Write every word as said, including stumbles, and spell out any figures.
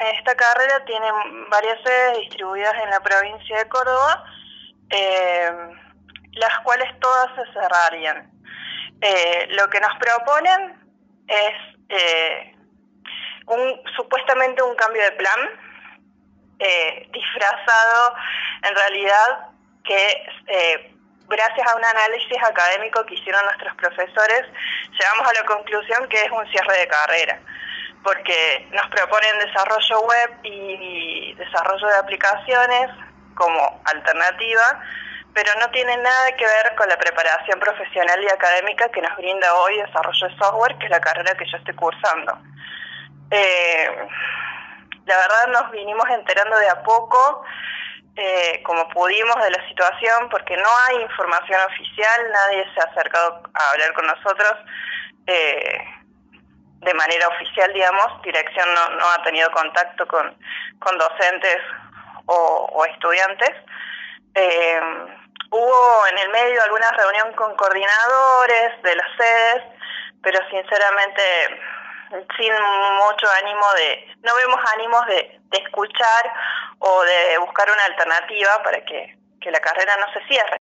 esta carrera tiene varias sedes distribuidas en la provincia de Córdoba, eh, las cuales todas se cerrarían. Eh, lo que nos proponen es eh, un, supuestamente un cambio de plan, eh, disfrazado en realidad que eh, gracias a un análisis académico que hicieron nuestros profesores, llegamos a la conclusión que es un cierre de carrera, porque nos proponen desarrollo web y desarrollo de aplicaciones como alternativa, pero no tiene nada que ver con la preparación profesional y académica que nos brinda hoy desarrollo de software, que es la carrera que yo estoy cursando. Eh, la verdad nos vinimos enterando de a poco, eh, como pudimos, de la situación, porque no hay información oficial, nadie se ha acercado a hablar con nosotros eh, de manera oficial, digamos. Dirección no, no ha tenido contacto con, con docentes o, o estudiantes. Eh, hubo en el medio alguna reunión con coordinadores de las sedes, pero sinceramente sin mucho ánimo de, no vemos ánimos de, de escuchar o de buscar una alternativa para que, que la carrera no se cierre.